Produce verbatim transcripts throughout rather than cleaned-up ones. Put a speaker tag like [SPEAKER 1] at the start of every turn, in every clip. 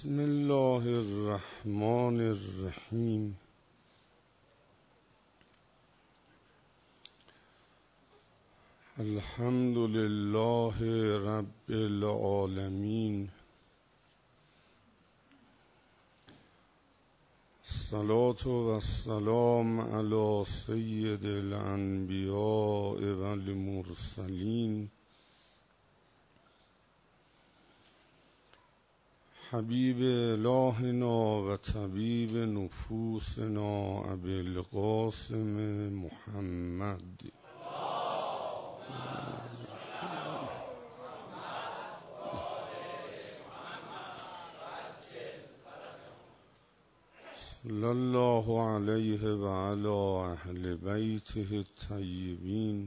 [SPEAKER 1] بسم الله الرحمن الرحیم. الحمد لله رب العالمین. الصلاة و السلام علی سید الانبیاء و المرسلین حبیب الهنا و طبیب نفوسنا ابی القاسم محمد. صلی الله علیه و علی اهل بیته الطیبین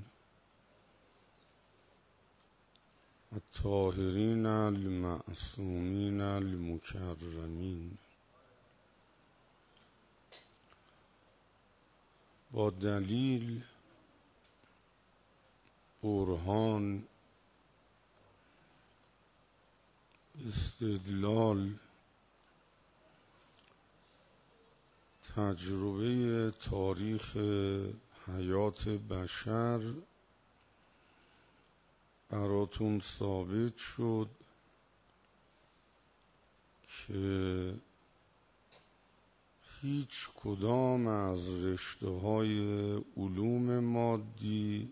[SPEAKER 1] الطاهرین المعصومین المکرمین. با دلیل، برهان، استدلال، تجربه تاریخ حیات بشر براتون ثابت شد که هیچ کدام از رشته های علوم مادی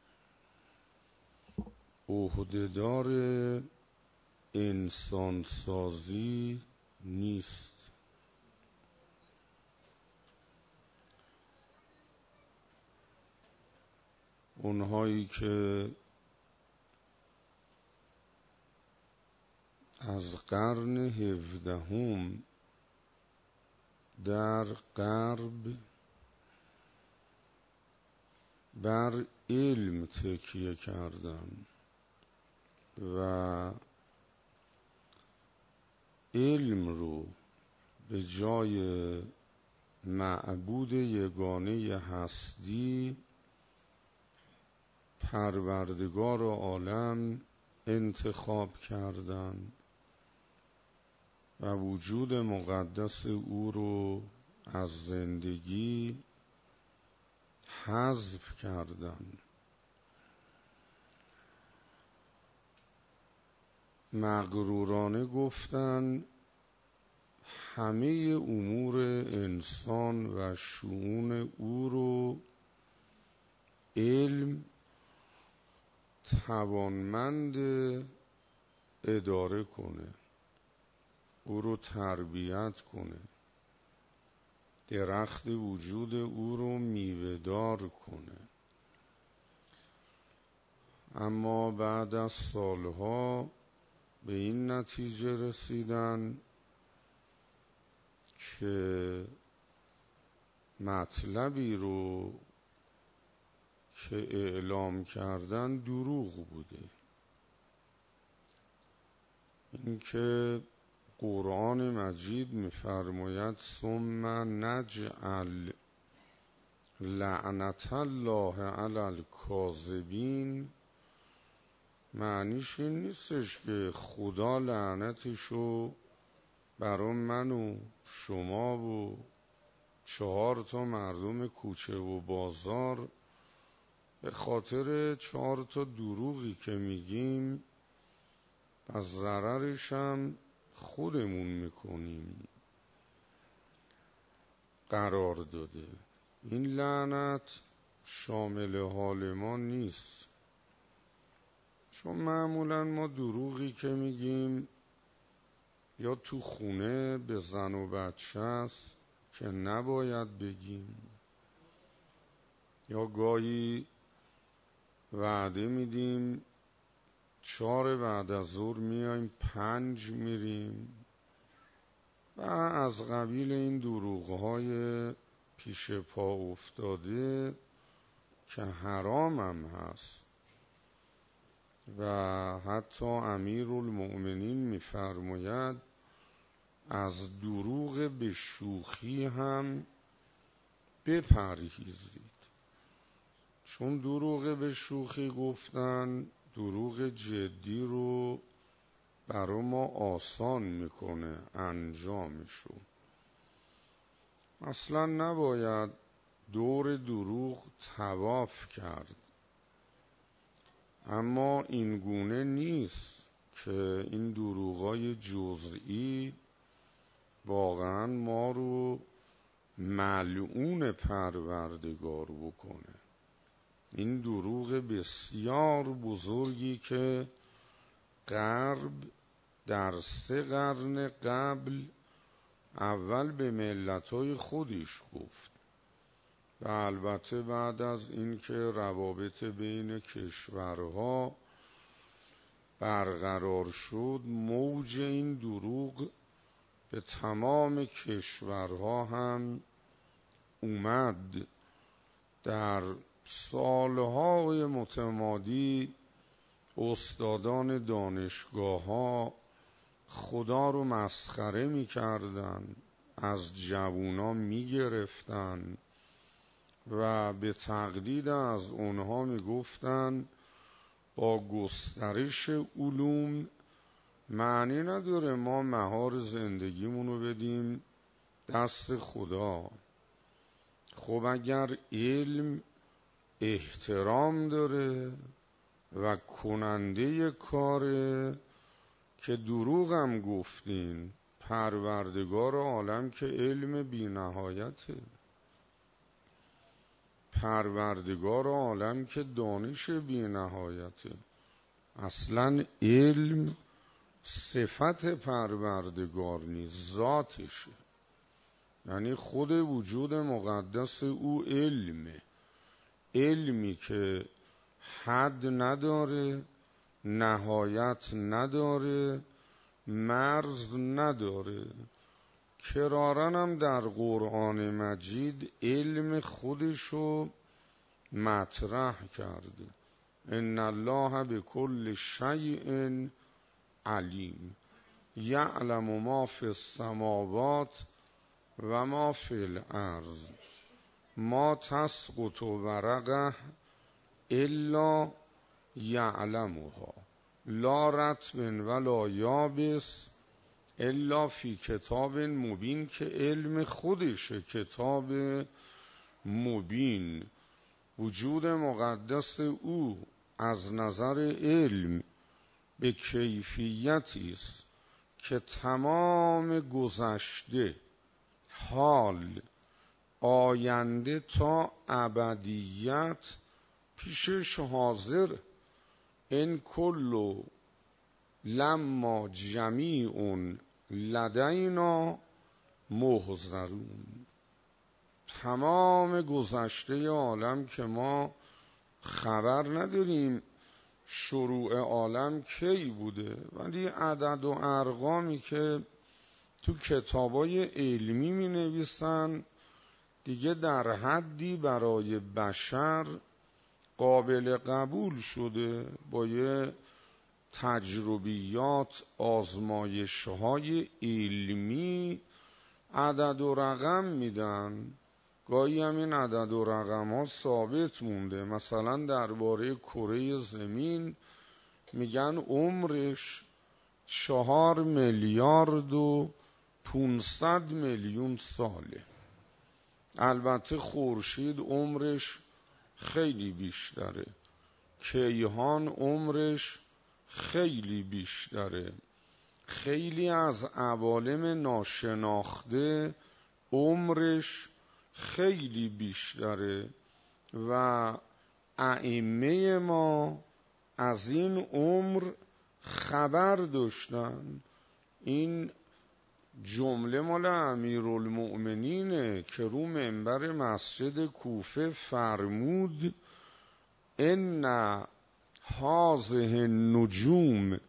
[SPEAKER 1] عهدهدار انسانسازی نیست. اونهایی که از قرن هفدهم در غرب بر علم تکیه کردند و علم رو به جای معبود یگانه هستی پروردگار عالم انتخاب کردند و وجود مقدس او رو از زندگی حذف کردند. مغرورانه گفتند همه امور انسان و شؤون او رو علم توانمند اداره کنه، او رو تربیت کنه، درخت وجود او رو میوه‌دار کنه. اما بعد از سالها به این نتیجه رسیدن که مطلبی رو که اعلام کردن دروغ بوده. اینکه قرآن مجید می‌فرماید ثم نجعل لعنت الله علی الکاذبین، معنیش این نیستش که خدا لعنتشو برای من و شما و چهار تا مردم کوچه و بازار به خاطر چهار تا دروغی که میگیم و ضررش هم خودمون میکنیم قرار داده. این لعنت شامل حال ما نیست، چون معمولا ما دروغی که میگیم یا تو خونه به زن و بچه است که نباید بگیم، یا گاهی وعده میدیم چهار بعد از ظهر میایم پنج میریم و از قبیل این دروغ‌های پیش پا افتاده که حرام هم هست. و حتی امیرالمؤمنین میفرماید از دروغ به شوخی هم بپرهیزید، چون دروغ به شوخی گفتن دروغ جدی رو برای ما آسان میکنه انجامشو. اصلا نباید دور دروغ طواف کرد، اما این گونه نیست که این دروغای جزئی واقعا ما رو ملعون پروردگار بکنه. این دروغ بسیار بزرگی که غرب در سه قرن قبل اول به ملت‌های خودش گفت و البته بعد از اینکه روابط بین کشورها برقرار شد، موج این دروغ به تمام کشورها هم اومد. در سالهای متمادی استادان دانشگاه ها خدا رو مسخره می کردن، از جوونا می گرفتن و به تقلید از اونها می گفتن با گسترش علوم معنی نداره ما مهار زندگیمونو بدیم دست خدا. خب اگر علم احترام داره و کننده کاره که دروغ هم گفتین، پروردگار عالم که علم بی نهایته، پروردگار عالم که دانش بی نهایته. اصلا علم صفت پروردگار نیست، ذاتشه. یعنی خود وجود مقدس او علمه، علمی که حد نداره، نهایت نداره، مرز نداره. کرارن هم در قرآن مجید علم خودشو مطرح کرده. ان الله بكل شیء علیم یعلم ما فی السماوات و ما فی الارض ما تسقط ورقه الا یعلمها لا رطب ولا یابس الا فی کتاب مبین، که علم خودشه کتاب مبین. وجود مقدس او از نظر علم به کیفیتی است که تمام گذشته، حال، آینده تا ابدیت پیشش حاضر. ان کل لما جمیع لدینا محضرون. تمام گذشته عالم که ما خبر نداریم شروع عالم کی بوده، ولی عدد و ارقامی که تو کتابای علمی می نویسن دیگه در حدی برای بشر قابل قبول شده. با یه تجربیات، آزمایش‌های علمی عدد و رقم میدن. گاهی هم این عدد و رقم ها ثابت مونده. مثلا درباره کره زمین میگن عمرش چهار میلیارد و پونصد میلیون ساله. البته خورشید عمرش خیلی بیشتره، کیهان عمرش خیلی بیشتره، خیلی از عوالم ناشناخته عمرش خیلی بیشتره و ائمه ما از این عمر خبر داشتن. این جمله مال امیرالمؤمنینه که رو منبر مسجد کوفه فرمود ان هذه النجوم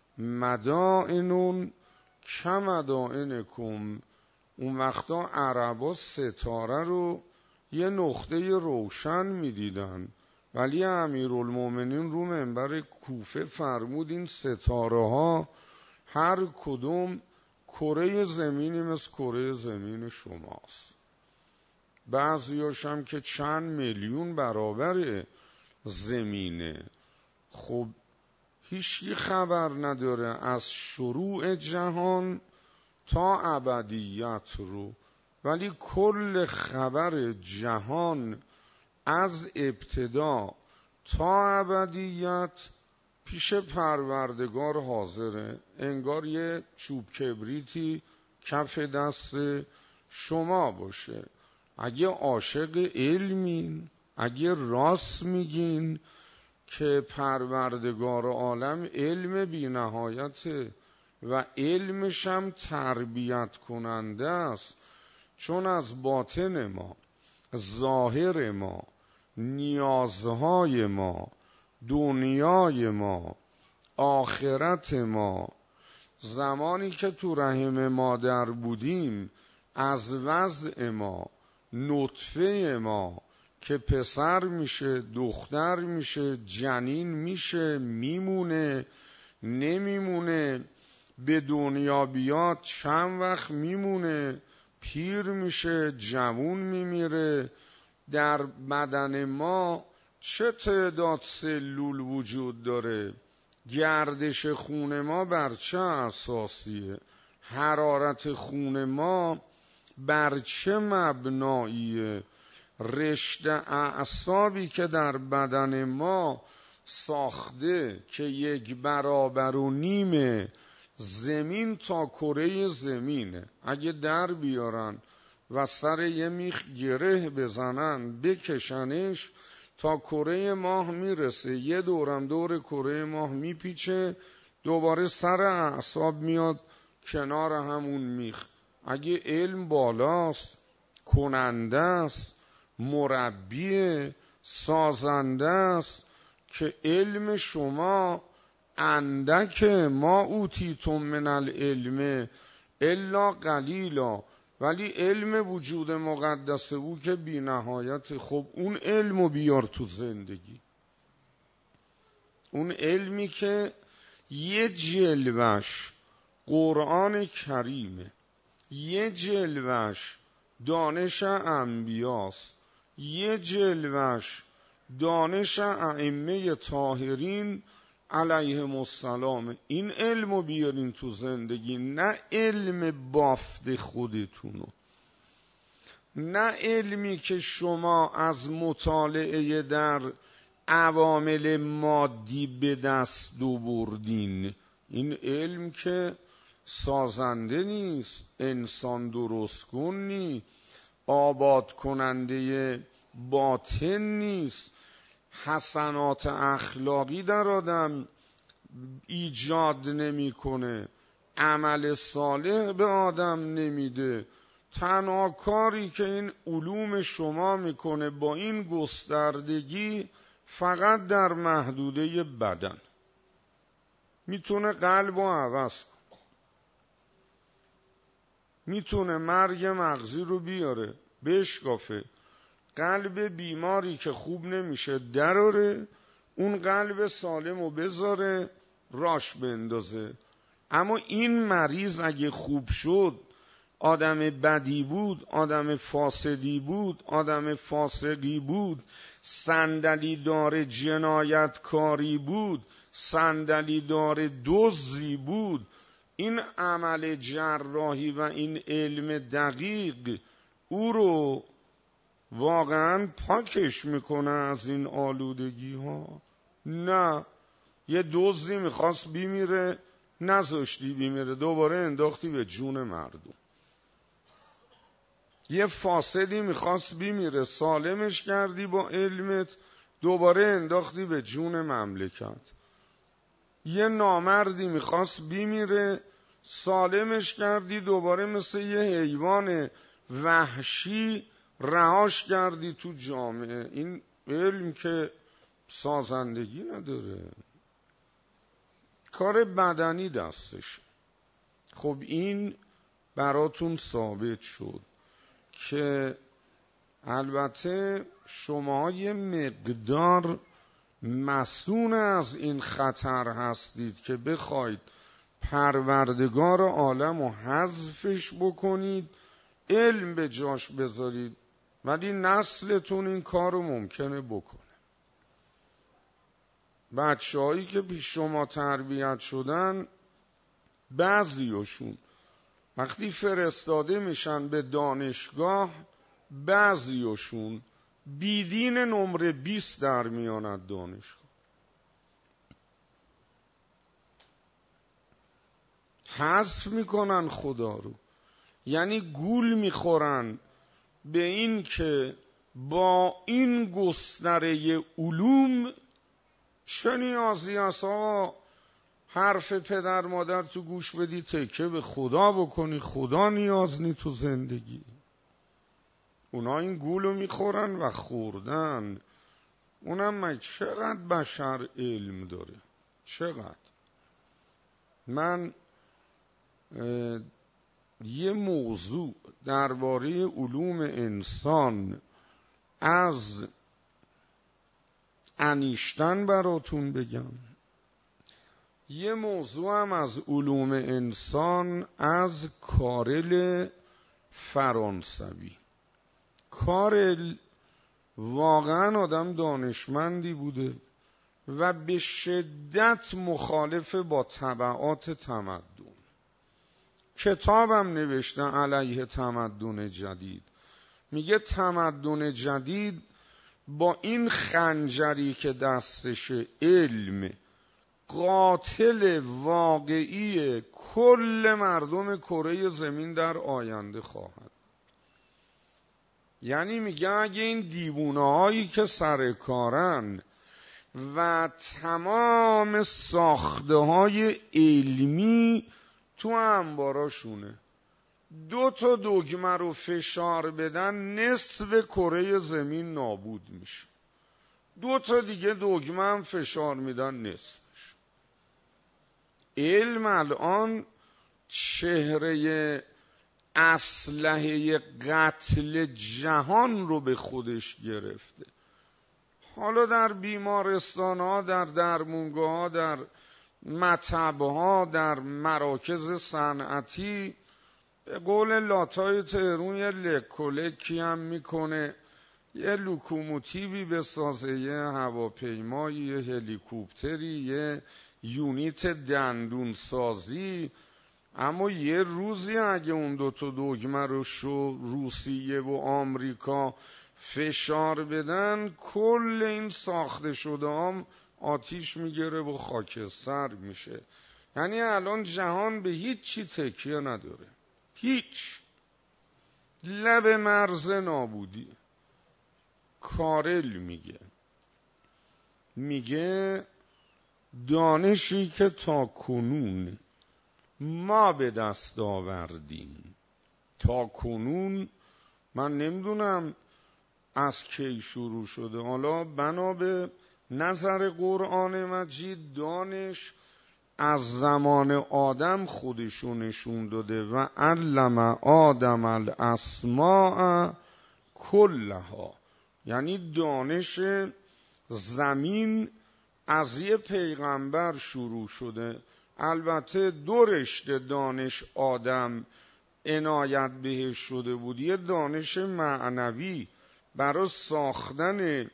[SPEAKER 1] مدائن کمدائنکم. اون وقتا عربا ستاره رو یه نقطه روشن میدیدن، ولی امیرالمؤمنین رو منبر کوفه فرمود این ستاره ها هر کدوم کره زمینی مثل کره زمین شماست. بعضیاش هم که چند میلیون برابر زمینه. خب هیچی خبر نداره از شروع جهان تا ابدیت رو، ولی کل خبر جهان از ابتدا تا ابدیت پیش پروردگار حاضره. انگار یه چوب کبریتی کف دست شما باشه. اگه عاشق علمین، اگه راست میگین که پروردگار عالم علم بی نهایته و علمش هم تربیت کننده است، چون از باطن ما، ظاهر ما، نیازهای ما، دنیای ما، آخرت ما، زمانی که تو رحم مادر بودیم از وضع ما، نطفه ما که پسر میشه، دختر میشه، جنین میشه، میمونه، نمیمونه، به دنیا بیاد چند وقت میمونه، پیر میشه، جوون میمیره، در بدن ما چه تعداد سلول وجود داره، گردش خون ما بر چه اساسیه، حرارت خون ما بر چه مبناییه، رشته اعصابی که در بدن ما ساخته که یک برابر و نیم زمین تا کره زمینه، اگه در بیارن و سر یه میخ گره بزنن بکشنش تا کره ماه میرسه، یه دورم دور کره ماه میپیچه، دوباره سر اعصاب میاد کنار همون میخ. اگه علم بالاست، کننده است، مربی، سازنده است، که علم شما اندک، ما اوتیتم من العلم الا قلیلا، ولی علم وجود مقدس او که بی نهایت. خب اون علمو بیار تو زندگی، اون علمی که یه جلوش قرآن کریمه، یه جلوش دانش انبیاست، یه جلوش دانش ائمه طاهرین علیهم السلام. این علمو بیارین تو زندگی، نه علم بافت خودتونو، نه علمی که شما از مطالعه در عوامل مادی به دست آوردین. این علم که سازنده نیست، انسان درست کن نیست، آباد کننده باطن نیست، حسنات اخلاقی در آدم ایجاد نمیکنه، عمل صالح به آدم نمیده. تنها کاری که این علوم شما میکنه با این گستردگی فقط در محدوده بدن، میتونه قلب رو عوض کنه، میتونه مرگ مغزی رو بیاره بشکافه، قلب بیماری که خوب نمیشه دراره، اون قلب سالم رو بذاره راش بندازه. اما این مریض اگه خوب شد، آدم بدی بود، آدم فاسدی بود، آدم فاسقی بود، صندلی دار جنایتکاری بود، صندلی دار دزدی بود، این عمل جراحی و این علم دقیق او رو واقعا پاکش میکنه از این آلودگی ها. نه، یه دزدی میخواست بیمیره نذاشتی بیمیره، دوباره انداختی به جون مردم. یه فاسدی میخواست بیمیره سالمش کردی با علمت، دوباره انداختی به جون مملکت. یه نامردی میخواست بیمیره سالمش کردی، دوباره مثل یه حیوان وحشی رهاش کردی تو جامعه. این علم که سازندگی نداره، کار بدنی دستش. خب این براتون ثابت شد که البته شما یه مقدار مسئول از این خطر هستید که بخواید پروردگار عالم رو حذفش بکنید، علم به جاش بذارید، ولی نسلتون این کار رو ممکنه بکنه. بچه هایی که پیش شما تربیت شدن، بعضیشون وقتی فرستاده میشن به دانشگاه، بعضیشون بیدین نمره بیست در میاند دانشگاه. حذف میکنن خدا رو، یعنی گول میخورن به این که با این گستره علوم چه نیازی است آقا حرف پدر مادر تو گوش بدی تکه به خدا بکنی، خدا نیاز نی تو زندگی. اونا این گولو میخورن و خوردن. اونم من چقدر بشر علم داره، چقدر. من یه موضوع درباره علوم انسان از انیشتن براتون بگم، یه موضوع هم از علوم انسان از کارل فرانسوی. کارل واقعا آدم دانشمندی بوده و به شدت مخالف با تبعات تمدن. کتابم نوشته علیه تمدن جدید. میگه تمدن جدید با این خنجری که دستش علم، قاتل واقعی کل مردم کره زمین در آینده خواهد. یعنی میگه اگه این دیوونه هایی که سر کارن و تمام ساخته های علمی تو انباراشونه، دو تا دگمه رو فشار بدن نصف کره زمین نابود میشه، دو تا دیگه دگمه هم فشار میدن نصفش. علم الان چهره اسلحه قتل جهان رو به خودش گرفته. حالا در بیمارستان ها، در درمونگاه ها، در مطبه ها، در مراکز صنعتی، به قول لاتای تهرون یه لکولکی هم میکنه، یه لوکوموتیوی بسازه، یه هواپیمایی، یه هلیکوپتری، یه یونیت دندون سازی. اما یه روزی اگه اون دوتا دگمه رو شو روسیه و آمریکا فشار بدن، کل این ساخته شده هم آتیش میگیره و خاکستر میشه. یعنی الان جهان به هیچ چی تکیه نداره، هیچ، لب مرز نابودی. کارل میگه میگه دانشی که تا کنون ما به دست آوردیم، تا کنون من نمیدونم از کی شروع شده، حالا بنا به نظر قرآن مجید دانش از زمان آدم خودشو نشون داده و علم آدم الاسماء کلها. یعنی دانش زمین از یه پیغمبر شروع شده. البته دو رشته دانش آدم عنایت بهش شده بود، یه دانش معنوی برای ساختن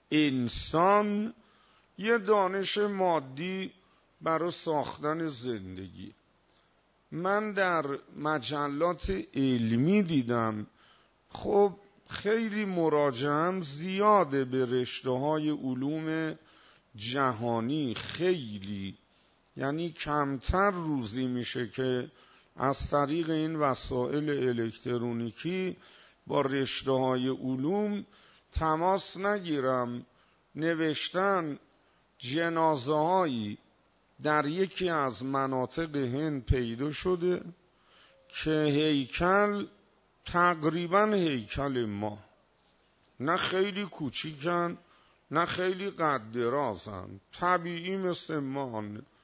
[SPEAKER 1] انسان، یه دانش مادی برای ساختن زندگی. من در مجلات علمی دیدم خب خیلی مراجعم زیاده به رشته های علوم جهانی، خیلی، یعنی کمتر روزی میشه که از طریق این وسایل الکترونیکی با رشته های علوم تماس نگیرم. نوشتن جنازه هایی در یکی از مناطق هند پیدا شده که هیکل تقریبا هیکل ما، نه خیلی کوچیکن نه خیلی قد درازن، طبیعی مثل ما.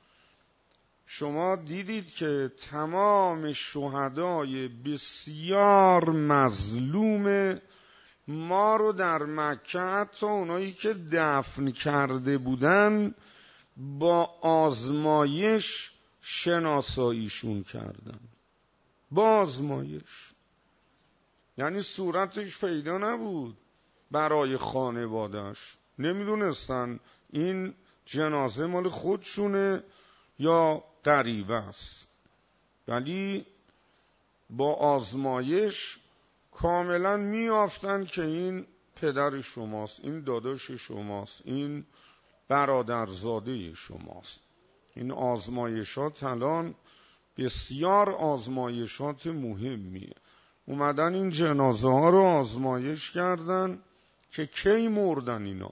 [SPEAKER 1] شما دیدید که تمام شهدای بسیار مظلوم ما رو در مکه، حتی اونایی که دفن کرده بودن، با آزمایش شناساییشون کردن، با آزمایش. یعنی صورتش پیدا نبود برای خانوادش، نمیدونستن این جنازه مال خودشونه یا غریبه است. ولی با آزمایش کاملا میافتن که این پدر شماست، این داداش شماست، این برادرزاده شماست. این آزمایشات الان بسیار آزمایشات مهمیه. اومدن این جنازه ها رو آزمایش کردن که کی مردن اینا.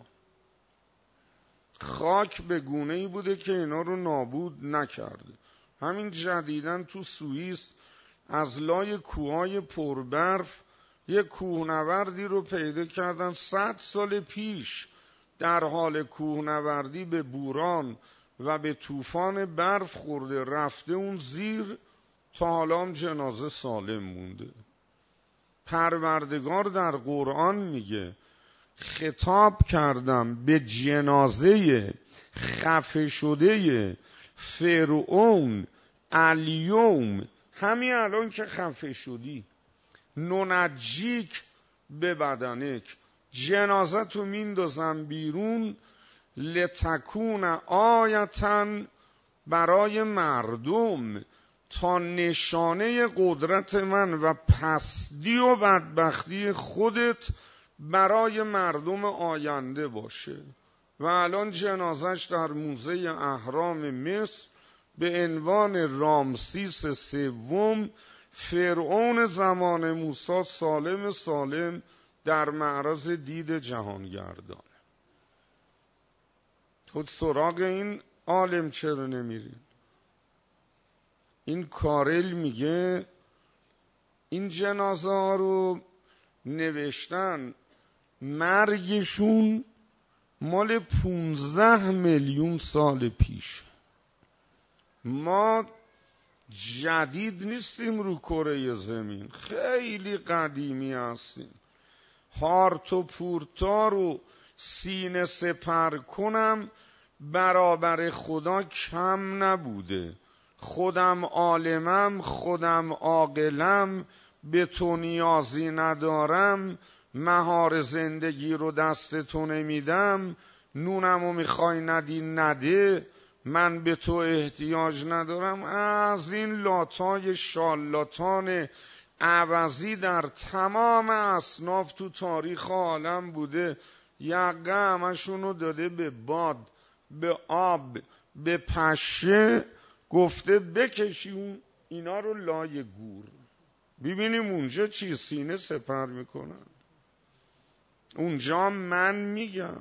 [SPEAKER 1] خاک به گونه‌ای بوده که اینا رو نابود نکرده. همین جدیدن تو سوئیس از لای کوههای پربرف یه کوهنوردی رو پیدا کردن صد سال پیش در حال کوهنوردی به بوران و به طوفان برف خورده، رفته اون زیر، تا حالا هم جنازه سالم مونده. پروردگار در قرآن میگه خطاب کردم به جنازه خفه شده فرعون الیوم، همین الان که خفه شدی، ننجیک به بدنک، جنازه تو میندازم بیرون، لتکون آیتن برای مردم، تا نشانه قدرت من و پستی و بدبختی خودت برای مردم آینده باشه. و الان جنازش در موزه اهرام مصر به عنوان رامسیس سوم، فرعون زمان موسی، سالم سالم در معرض دید جهانگردان. خود سراغ این عالم چرا نمیرین؟ این کارل میگه این جنازه ها رو نوشتن مرگشون مال پونزده میلیون سال پیش. ما جدید نیستیم رو کره زمین، خیلی قدیمی هستیم. هارت و پورتا رو سینه سپر کنم برابر خدا کم نبوده. خودم عالمم، خودم عاقلم، به تو نیازی ندارم، مهار زندگی رو دست تو نمیدم، نونمو میخوای ندی نده، من به تو احتیاج ندارم. از این لاتای شالاتان عوضی در تمام اصناف تو تاریخ عالم بوده. یقه همشونو داده به باد، به آب، به پشه، گفته بکشی اینا رو لای گور. ببینیم اونجا چی سینه سپر میکنن. اونجا من میگم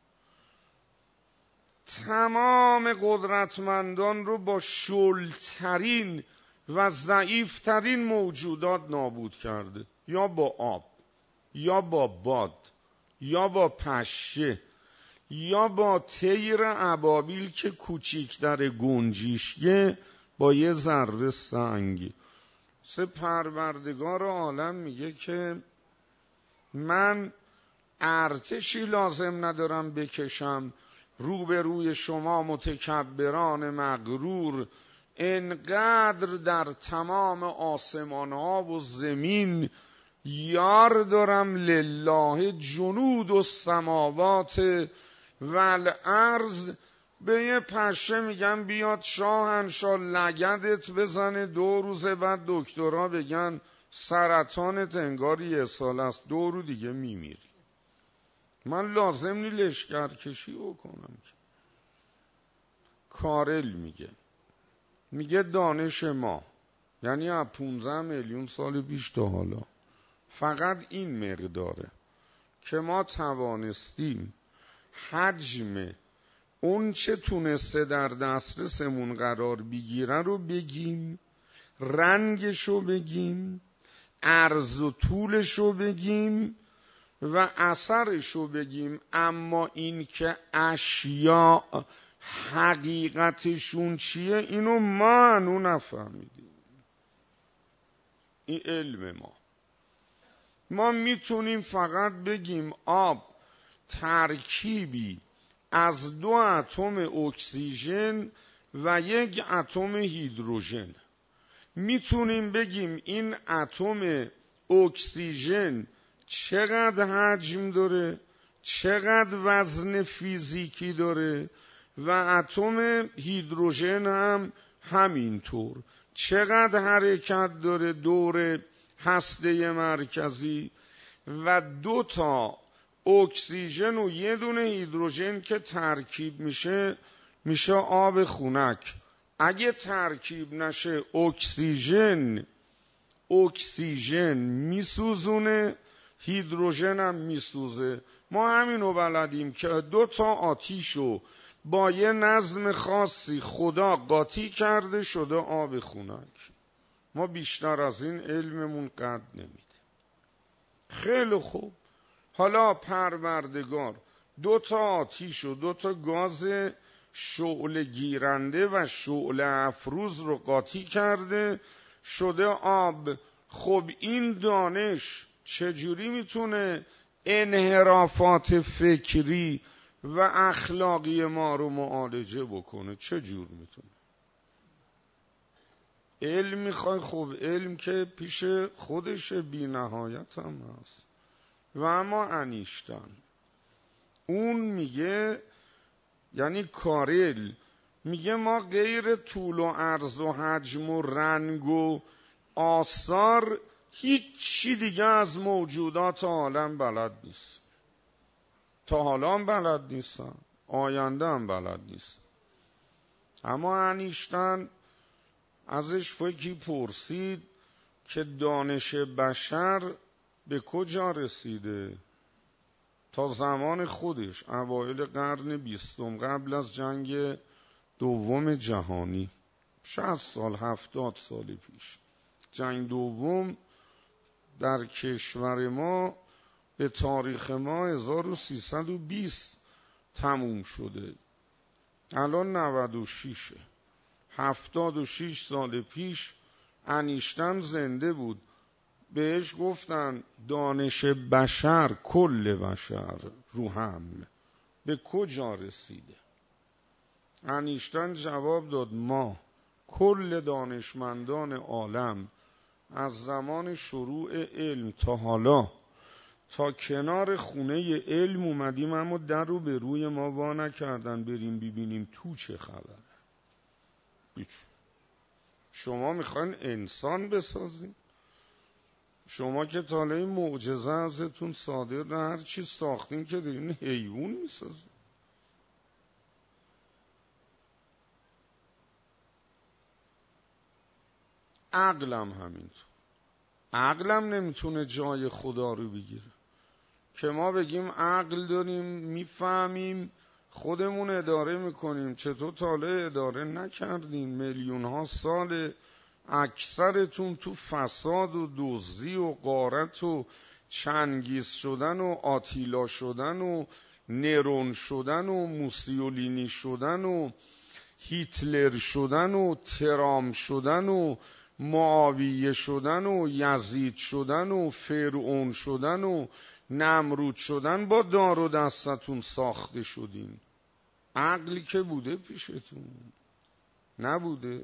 [SPEAKER 1] تمام قدرتمندان رو با شلترین و ضعیفترین موجودات نابود کرده، یا با آب، یا با باد، یا با پشه، یا با طیر ابابیل که کوچیکتر گنجیشگه با یه ذره سنگ. سه پروردگار عالم میگه که من ارتشی لازم ندارم بکشم روبروی شما متکبران مغرور. انقدر در تمام آسمان ها و زمین یار دارم، لله جنود و سماوات و الارض. به یه پشه میگن بیاد شاهنشاه لگدت بزنه، دو روز بعد دکترها بگن سرطانت انگار یه سال است، دو رو دیگه میمیری. من لازم نی لشکر کشی بکنم. کارل میگه میگه دانش ما، یعنی از پونزده میلیون سال پیش تا حالا، فقط این مقداره که ما توانستیم حجم اون چه تونسته در دسترسمون قرار بگیره رو بگیم، رنگشو بگیم، عرض و طولشو بگیم و اثرشو بگیم. اما این که اشیاء حقیقتشون چیه اینو ما هنو نفهمیدیم. این علم ما. ما میتونیم فقط بگیم آب ترکیبی از دو اتم اکسیژن و یک اتم هیدروژن. میتونیم بگیم این اتم اکسیژن چقدر حجم داره، چقدر وزن فیزیکی داره و اتم هیدروژن هم همینطور. چقدر حرکت داره دور هسته مرکزی و دو تا اکسیژن و یه دونه هیدروژن که ترکیب میشه میشه آب خنک. اگه ترکیب نشه اکسیژن اکسیژن میسوزونه، هیدروژن هم میسوزه. ما همینو بلدیم که دو تا آتیشو با یه نظم خاصی خدا قاطی کرده شده آب خنک. ما بیشتر از این علممون قد نمیده. خیلی خوب، حالا پروردگار دو تا آتیش و دو تا گاز شعله گیرنده و شعله افروز رو قاطی کرده شده آب. خب این دانش چجوری میتونه انحرافات فکری و اخلاقی ما رو معالجه بکنه؟ چجور میتونه؟ علم میخوای؟ خب علم که پیش خودش بی نهایت هم هست. و اما انیشتین اون میگه، یعنی کارل میگه ما غیر طول و عرض و حجم و رنگ و آثار هیچی دیگه از موجودات عالم بلد نیست. تا حالا هم بلد نیستن، آینده هم بلد نیست. اما انیشتین ازش یکی پرسید که دانش بشر به کجا رسیده؟ تا زمان خودش اوایل قرن بیستم قبل از جنگ دوم جهانی، شصت سال هفتاد سال پیش، جنگ دوم در کشور ما به تاریخ ما هزار و سیصد و بیست تموم شده. الان نود و شش، هفتاد و شش سال پیش انیشتین زنده بود. بهش گفتن دانش بشر، کل بشر رو هم به کجا رسیده؟ انیشتین جواب داد ما کل دانشمندان عالم از زمان شروع علم تا حالا تا کنار خونه علم اومدیم اما در رو به روی ما وا نکردن بریم ببینیم تو چه خبره. بیچ شما میخواین انسان بسازین؟ شما که تا حالا این معجزه ازتون صادر نه، هر چی ساختین که دارین حیوان میسازین. عقلم همینطور. عقلم نمیتونه جای خدا رو بگیره که ما بگیم عقل داریم میفهمیم خودمون اداره میکنیم. چطور تا حالا اداره نکردین؟ میلیون ها سال اکثرتون تو فساد و دزدی و غارت و چنگیز شدن و آتیلا شدن و نرون شدن و موسولینی شدن و هیتلر شدن و ترام شدن و معاویه شدن و یزید شدن و فرعون شدن و نمرود شدن با دار و دستتون ساخته شدین. عقلی که بوده پیشتون؟ نبوده.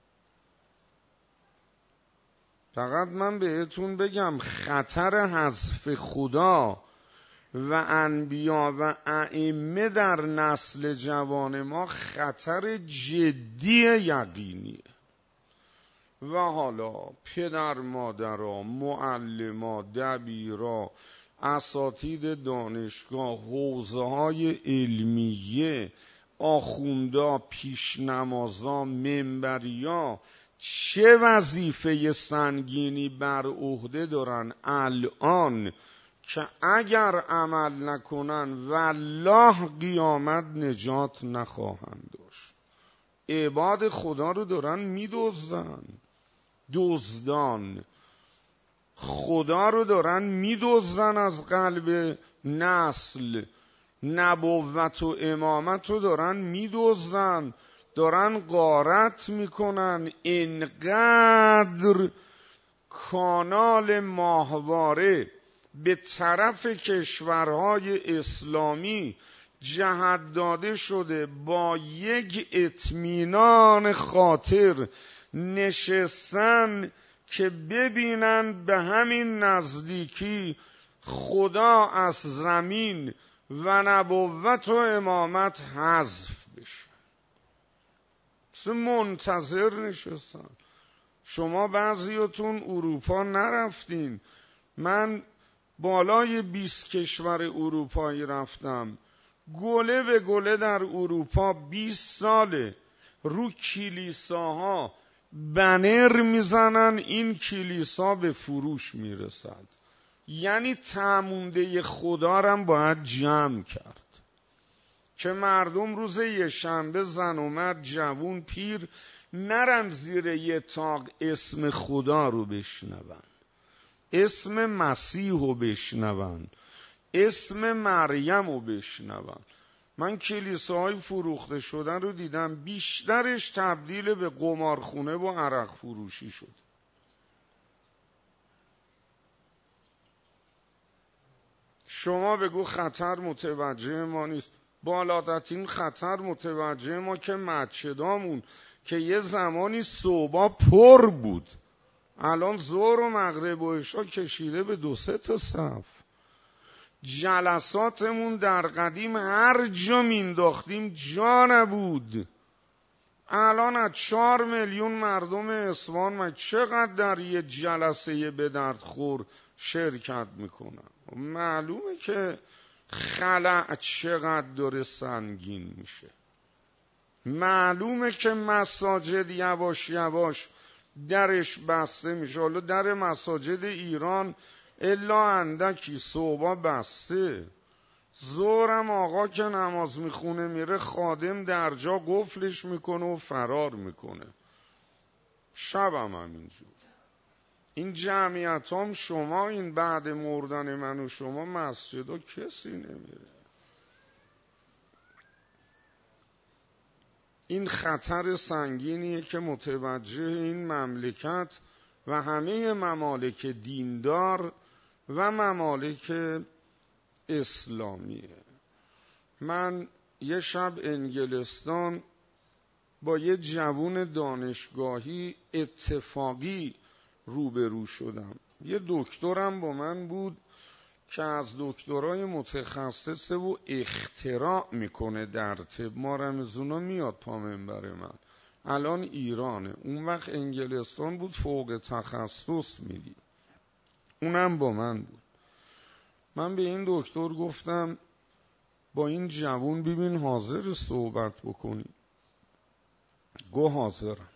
[SPEAKER 1] فقط من بهتون بگم خطر حذف خدا و انبیا و ائمه در نسل جوان ما خطر جدی یقینیه. و حالا پدر مادرها، معلما، دبیرا، اساتید دانشگاه، حوزه های علمیه، آخوندا، پیشنمازا، منبریا چه وظیفه سنگینی بر عهده دارن الان که اگر عمل نکنن والله قیامت نجات نخواهند داشت. عباد خدا رو دارن میدزدن، دزدان خدا رو دارن میدزدن از قلب نسل. نبوت و امامت رو دارن میدزدن، دارن غارت میکنن. اینقدر کانال ماهواره به طرف کشورهای اسلامی جهت داده شده با یک اطمینان خاطر نشستن که ببینن به همین نزدیکی خدا از زمین و نبوت و امامت حذف بشه. منتظر نشستن. شما بعضیاتون اروپا نرفتین، من بالای بیست کشور اروپایی رفتم. گله به گله در اروپا بیست ساله رو کلیساها بنر میزنن این کلیسا به فروش میرسد. یعنی تمونده خدا رم باید جمع کرد که مردم روز یه شنبه زن و مرد جوون پیر نرن زیر یه طاق اسم خدا رو بشنون، اسم مسیح رو بشنون، اسم مریم رو بشنون. من کلیساهای فروخته شدن رو دیدم بیشترش تبدیل به قمارخونه و عرق فروشی شد. شما بگو خطر متوجه ما نیست، بالاترین خطر متوجه ما که مسجدامون که یه زمانی صبح پر بود الان ظهر و مغرب و عشا کشیده به دو سه تا صف. جلساتمون در قدیم هر جا مینداختیم جا نبود. الان از چهار میلیون مردم اصفهان من چقدر در یه جلسه به درد خور شرکت میکنن؟ معلومه که خلأ چقدر داره سنگین میشه. معلومه که مساجد یواش یواش درش بسته میشه. حالا در مساجد ایران الا اندکی صبح بسته، ظهرم آقا که نماز میخونه میره خادم در جا قفلش میکنه و فرار میکنه، شبم همینجور. این جمعیت هم شما این بعد مردن من و شما مسجد کسی نمیره. این خطر سنگینیه که متوجه این مملکت و همه ممالک دیندار و ممالک اسلامیه. من یه شب انگلستان با یه جوون دانشگاهی اتفاقی روبرو شدم. یه دکترم با من بود که از دکترای متخصصه و اختراع میکنه در طب. ما رمزونا میاد پا منبر من. الان ایرانه، اون وقت انگلستان بود فوق تخصص میدید. اونم با من بود. من به این دکتر گفتم با این جوون ببین حاضر صحبت بکنی؟ گو حاضرم،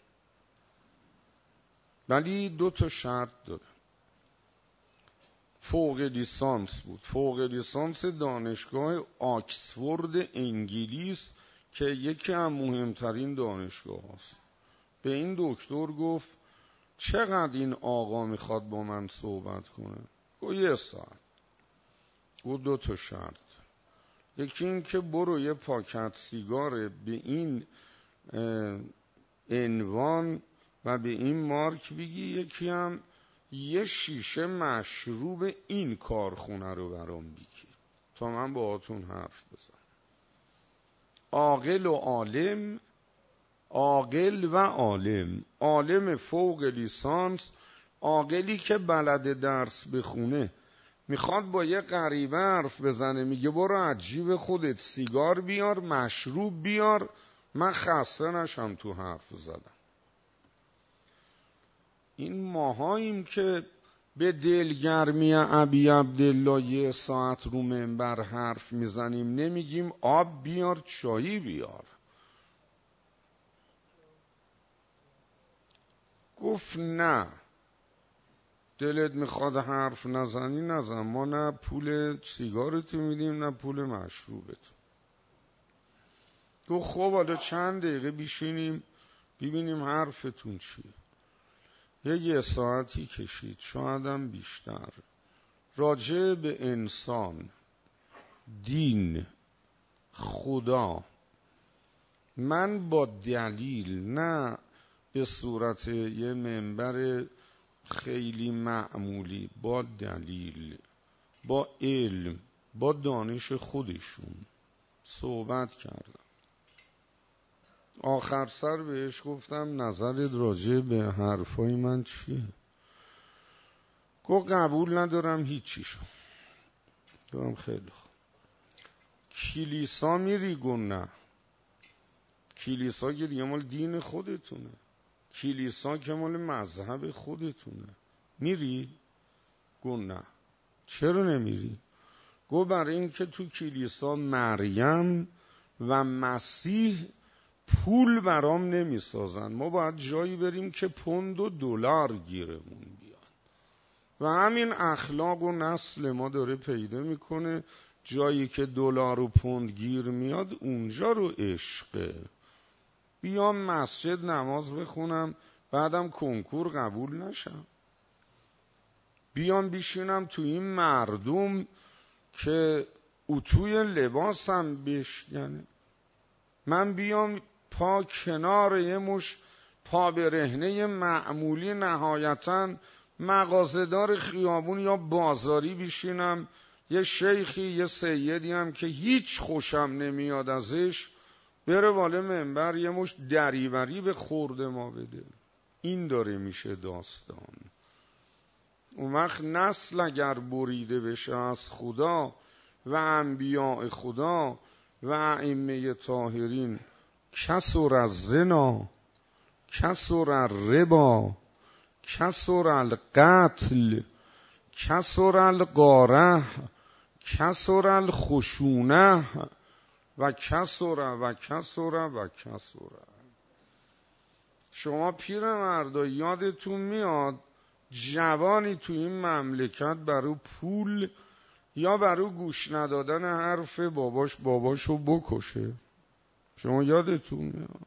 [SPEAKER 1] ولی دو تا شرط داره. فوق لیسانس بود، فوق لیسانس دانشگاه آکسفورد انگلیس که یکی از مهمترین دانشگاه هست. به این دکتر گفت چقدر این آقا میخواد با من صحبت کنه؟ گفت یه ساعت. گفت دو تا شرط، یکی این که برو یه پاکت سیگار به این عنوان و به این مارک بگی، یکی هم یه شیشه مشروب این کارخونه رو برام بگیر تا من باهاتون حرف بزنم. عاقل و عالم، عاقل و عالم، عالم فوق لیسانس، عاقلی که بلد درس بخونه میخواد با یه غریبه حرف بزنه، میگه برو از جیب خودت سیگار بیار مشروب بیار من خسته نشم تو حرف زدم. این ماهاییم که به دلگرمی ابی عبدالله یه ساعت رو منبر حرف میزنیم، نمیگیم آب بیار چایی بیار. گفت نه دلت میخواد حرف نزنی نزن، ما نه پول سیگارت میدیم نه پول مشروبت. گفت خب حالا چند دقیقه بشینیم ببینیم حرفتون چیه. یه یه ساعتی کشید، شایدم بیشتر، راجع به انسان، دین، خدا. من با دلیل، نه به صورت یه منبر خیلی معمولی، با دلیل، با علم، با دانش خودشون صحبت کردم. آخر سر بهش گفتم نظرت راجع به حرفای من چیه؟ گفت قبول ندارم هیچیشو. گفتم خیلی خوب. کلیسا میری؟ گفت نه. کلیسا که دیگه مال دین خودتونه، کلیسا که مال مذهب خودتونه. میری؟ گو نه. چرا نمیری؟ گو برای این که تو کلیسا مریم و مسیح پول برام نمیسازن، ما باید جایی بریم که پوند و دلار گیرمون بیان و همین اخلاق و نسل ما داره پیدا میکنه. جایی که دلار و پوند گیر میاد اونجا رو عشقه. بیام مسجد نماز بخونم بعدم کنکور قبول نشم، بیام بیشینم تو این مردم که اتوی لباسم بشکنه، من بیام پا کنار یه مش پا برهنه معمولی نهایتاً مغازه‌دار خیابون یا بازاری بیشینم، یه شیخی یه سیدی هم که هیچ خوشم نمیاد ازش بره والا منبر یه مش دریوری به خورد ما بده. این داره میشه داستان. اون وقت نسل اگر بریده بشه از خدا و انبیاء خدا و ائمه طاهرین، کسر الزنا، کسر الربا، کسر القتل، کسر الغاره، کسر الخشونه و کسر و کسر و کسر. شما پیرمردا یادتون میاد جوانی تو این مملکت برای پول یا برای گوش ندادن حرف باباش باباشو بکشه؟ شما یادتون میاد؟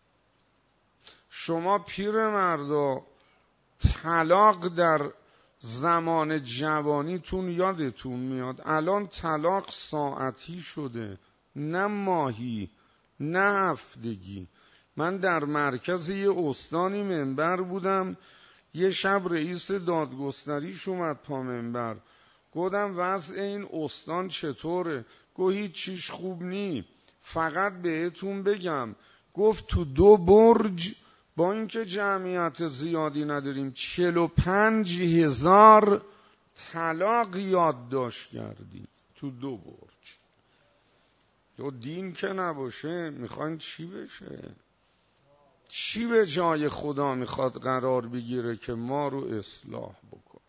[SPEAKER 1] شما پیرمردا طلاق در زمان جوانیتون یادتون میاد؟ الان طلاق ساعتی شده، نه ماهی، نه هفتگی. من در مرکز یه استانی منبر بودم، یه شب رئیس دادگستریش اومد پا منبر، گفتم وضع این استان چطوره؟ گفت هیچ چیش خوب نی، فقط بهتون بگم، گفت تو دو برج با اینکه جمعیت زیادی نداریم چهل و پنج هزار طلاق یادداشت کردیم تو دو برج. تو دین که نباشه میخواین چی بشه؟ چی به جای خدا میخواد قرار بگیره که ما رو اصلاح بکن؟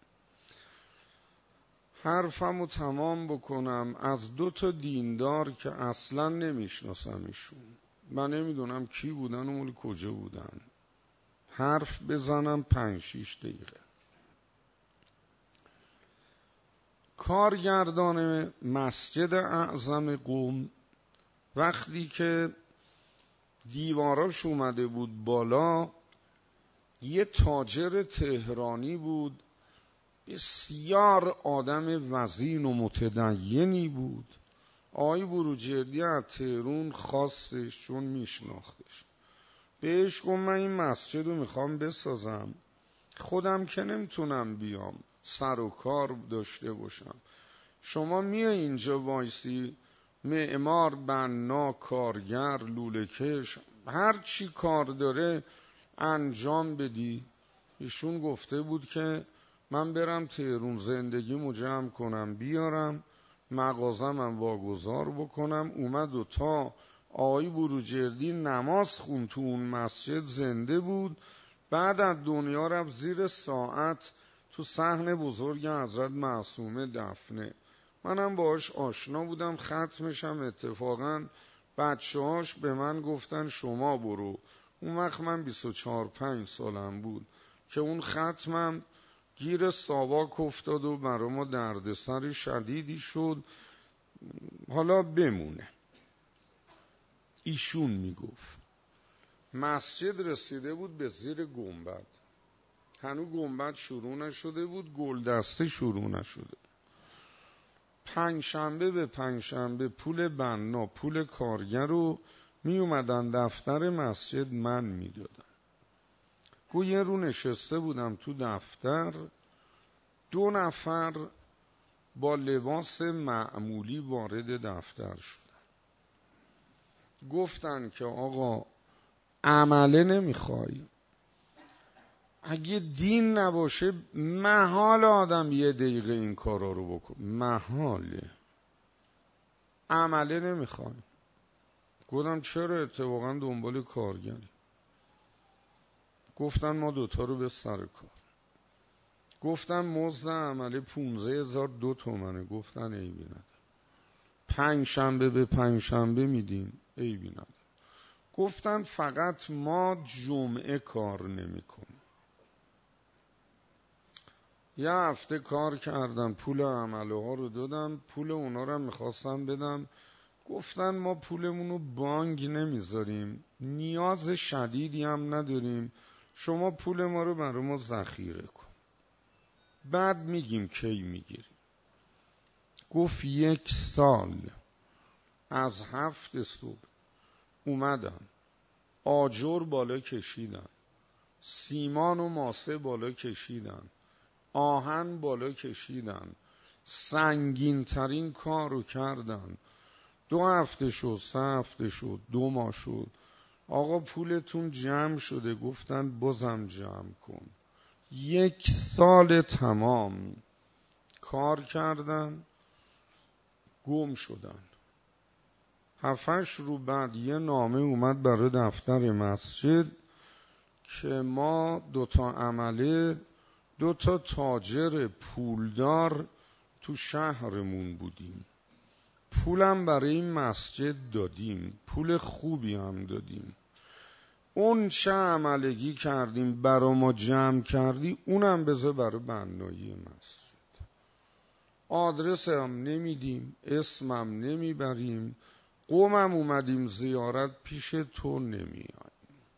[SPEAKER 1] حرفمو تمام بکنم از دو تا دیندار که اصلا نمیشناسم ایشون، من نمیدونم کی بودن و مال کجا بودن، حرف بزنم پنج شیش دقیقه. کارگردان مسجد اعظم قم وقتی که دیواراش اومده بود بالا، یه تاجر تهرانی بود، بسیار آدم وزین و متدینی بود. آقای بروجردی از تهران خواستش چون میشناختش، بهش گفت من این مسجد رو میخوام بسازم، خودم که نمیتونم بیام، سر و کار داشته باشم، شما میای اینجا وایسی معمار، بنا، کارگر، لوله‌کش، هر چی کار داره انجام بدی. ایشون گفته بود که من برم تهران زندگیمو جمع کنم بیارم، مغازه‌مم واگذار بکنم. اومد و تا آقای بروجردی نماز خون تو اون مسجد زنده بود، بعد از دنیا رفت زیر ساعت تو صحن بزرگ حضرت معصومه دفنه. منم باهاش آشنا بودم، ختمشم اتفاقا بچه‌هاش به من گفتن شما برو. اون وقت من بیست و چهار پنج سالم بود که اون ختمم گیر ساواک افتاد و برای ما دردسر شدیدی شد. حالا بمونه. ایشون میگفت مسجد رسیده بود به زیر گنبد، هنوز گنبد شروع نشده بود، گلدسته شروع نشده. پنجشنبه به پنجشنبه پول بنا، پول کارگر رو می اومدن دفتر مسجد من می دادم. گویه رو نشسته بودم تو دفتر، دو نفر با لباس معمولی وارد دفتر شدن. گفتن که آقا عمله نمیخوای؟ اگه دین نباشه محال آدم یه دقیقه این کارا رو بکن، محاله. عمله نمیخوای؟ گفتم چرا؟ اتفاقا دنبال کارگری. گفتن ما دوتا رو به سر کار. گفتن مزد عملی پونزده هزار دو تومنه. گفتن عیبی نداره. پنج شنبه به پنج شنبه میدیم، عیبی نداره. گفتن فقط ما جمعه کار نمی کنیم. یه هفته کار کردن، پول عمله ها رو دادم، پول اونا رو میخواستم بدم. گفتن ما پولمون رو بانک نمیذاریم، نیاز شدیدی هم نداریم، شما پول ما رو برای ما ذخیره کن، بعد میگیم کی میگیریم. گفت یک سال از هفت صبح اومدن آجر بالا کشیدن، سیمان و ماسه بالا کشیدن، آهن بالا کشیدن، سنگین ترین کار رو کردن. دو هفته شد، سه هفته شد، دو ماه شد. آقا پولتون جمع شده. گفتن بازم جمع کن. یک سال تمام کار کردن، گم شدن. هفتش رو بعد یه نامه اومد برای دفتر مسجد که ما دوتا عمله، دوتا تاجر پولدار تو شهرمون بودیم، پولم برای این مسجد دادیم، پول خوبی هم دادیم، اون چه عملگی کردیم برا ما جمع کردی اونم بذار برای بنایی مسجد. آدرس هم نمیدیم، اسمم نمیبریم، قومم اومدیم زیارت پیش تو نمیایم.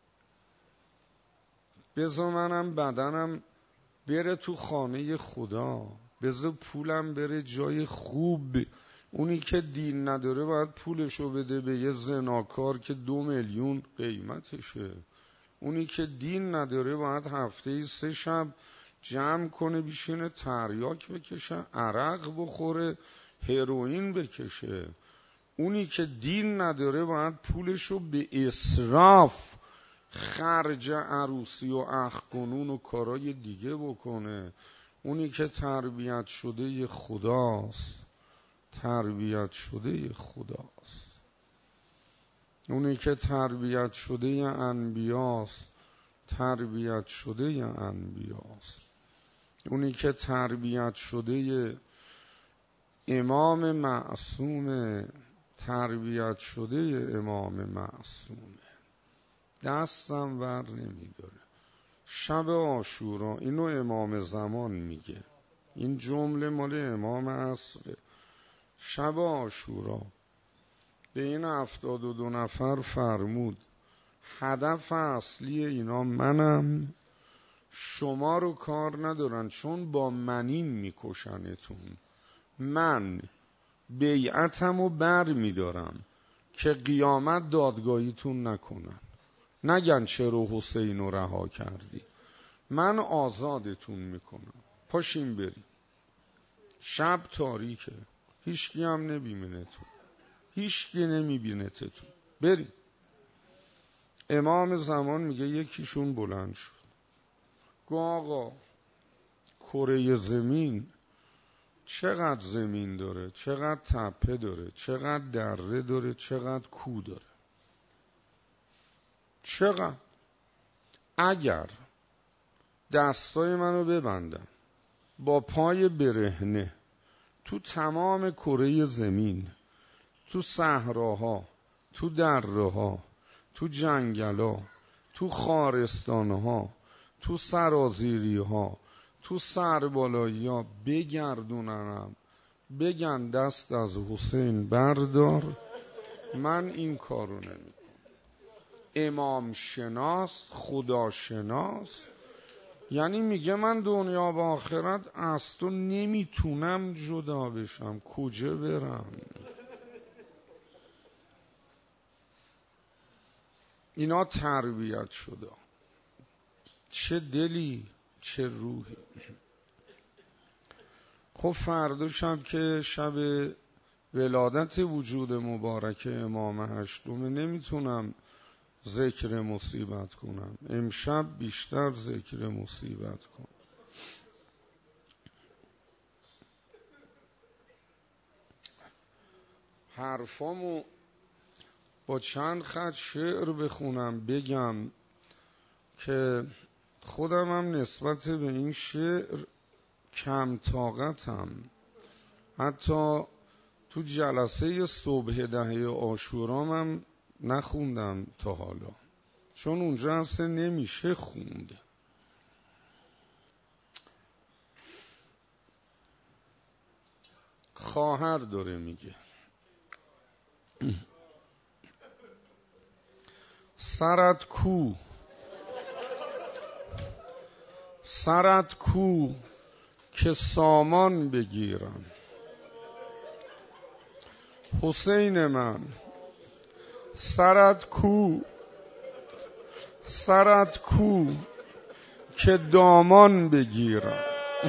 [SPEAKER 1] بذار منم بدنم بره تو خانه خدا، بذار پولم بره جای خوب. اونی که دین نداره باید پولشو بده به یه زناکار که دو میلیون قیمتشه. اونی که دین نداره باید هفته سه شب جمع کنه بشینه تریاک بکشه، عرق بخوره، هروئین بکشه. اونی که دین نداره باید پولشو به اسراف، خرج عروسی و اخگنون و کارای دیگه بکنه. اونی که تربیت شده خداست، تربیت شده خداست. اونی که تربیت شده انبیاست، تربیت شده انبیاست. اونی که تربیت شده امام معصوم، تربیت شده امام معصومه. دستم ور نمیداره. شب عاشورا، اینو امام زمان میگه، این جمله مال امام عصره. شب عاشورا به این هفتاد و دو نفر فرمود هدف اصلی اینا منم، شما رو کار ندارن چون با منیم میکشنتون. من بیعتمو بر میدارم که قیامت دادگاهیتون نکنن، نگن چرا حسین رو رها کردی. من آزادتون میکنم، پاشین بریم. شب تاریکه، هیچکی هم نمیبینه تو، هیچکی نمیبینه تو، بریم. امام زمان میگه یکیشون بلند شد، گو آقا کره زمین چقدر زمین داره، چقدر تپه داره، چقدر دره داره، چقدر کو داره، چقدر. اگر دستای منو ببندم با پای برهنه تو تمام کره زمین، تو صحراها، تو دره‌ها، تو جنگلا، تو خارستانها، تو سرازیریها، تو سربالایی‌ها بگردوننم، بگن دست از حسین بردار، من این کارو نمی‌کنم. امام شناس، خدا شناس، یعنی میگه من دنیا و آخرت از تو نمیتونم جدا بشم، کجا برم؟ اینا تربیت شده. چه دلی، چه روحی. خب فردا شب که شب ولادت وجود مبارک امام هشتم، نمیتونم ذکر مصیبت کنم. امشب بیشتر ذکر مصیبت کنم. حرفامو با چند خط شعر بخونم بگم که خودم هم نسبت به این شعر کم طاقتم. حتی تو جلسه صبح دهه عاشورام هم نخوندم تا حالا، چون اونجا اصلا نمیشه خوند. خواهر داره میگه سرت کو، سرت کو که سامان بگیرم. حسین من سرت کو، سرت کو که دامان بگیرم.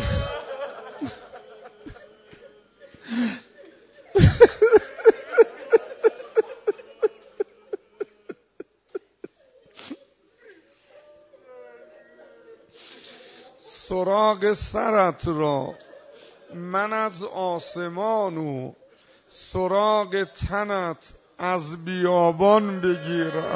[SPEAKER 1] سراغ سرت را من از آسمان و سراغ تنت از بیابان بگیرم.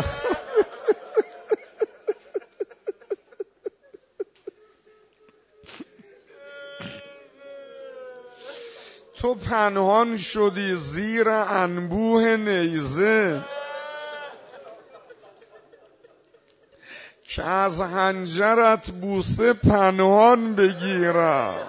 [SPEAKER 1] تو پنهان شدی زیر انبوه نیزه که از حنجرت بوسه پنهان بگیرم.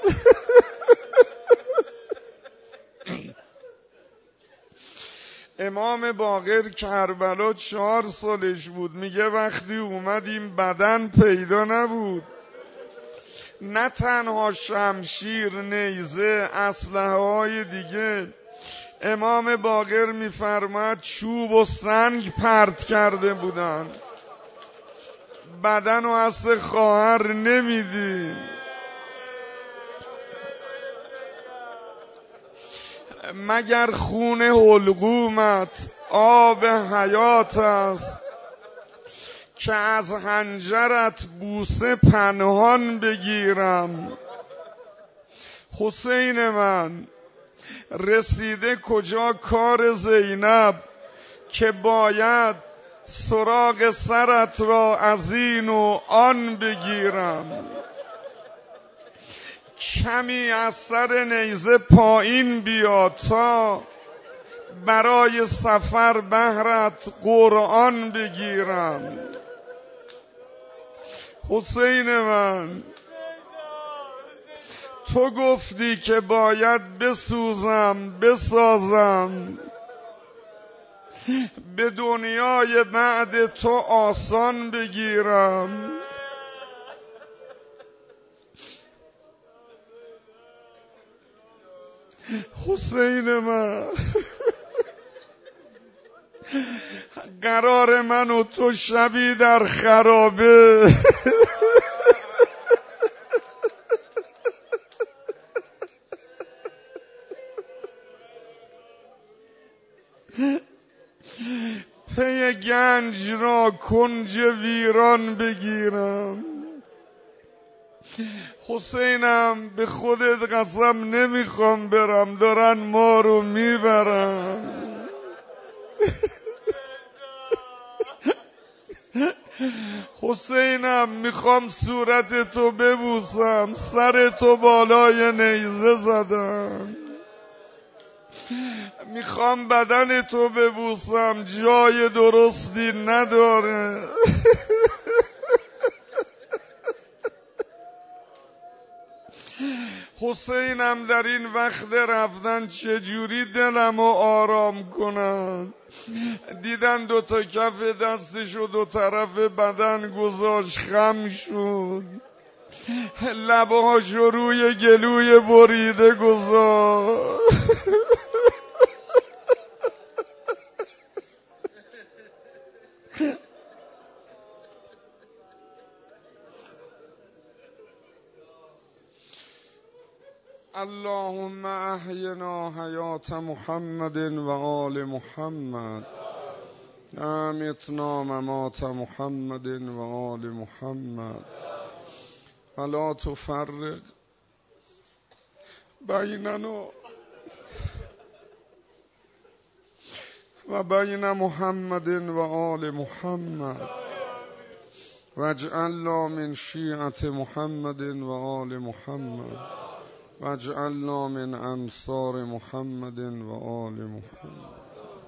[SPEAKER 1] امام باقر کربلا چهار سالش بود، میگه وقتی اومدیم بدن پیدا نبود، نه تنها شمشیر، نیزه، اسلحه های دیگه. امام باقر میفرماد چوب و سنگ پرت کرده بودن، بدن و اصل خواهر نمیدی. مگر خون حلقومت آب حیات است که از حنجرت بوسه پنهان بگیرم. حسین من رسیده کجا کار زینب که باید سراغ سرت را از این و آن بگیرم. کمی از سر نیزه پایین بیا تا برای سفر بهرت قرآن بگیرم. حسین من تو گفتی که باید بسوزم بسازم، به دنیای بعد تو آسان بگیرم. حسین من قرار من و تو شبی در خرابه پی گنج را کنج ویران بگیرم. حسینم به خودت قسم نمیخوام برم، دارن ما رو میبرن. حسینم میخوام صورت تو ببوسم، سر تو بالای نیزه زدم. میخوام بدن تو ببوسم، جای درستی نداره. حسینم در این وقت رفتن چجوری دلمو آرام کنم؟ دیدن دو تا کف دستشو دو طرف بدن گذاشت، خم شد، لبهاشو روی گلوی بریده گذاشت. اللهم احینا حیات محمد و آل محمد، امتنا ممات محمد و آل محمد، ولا تفرق بیننا و بین محمد و آل محمد واجعلنا من شیعة محمد و آل محمد واجعلنا من انصار محمد و آل محمد.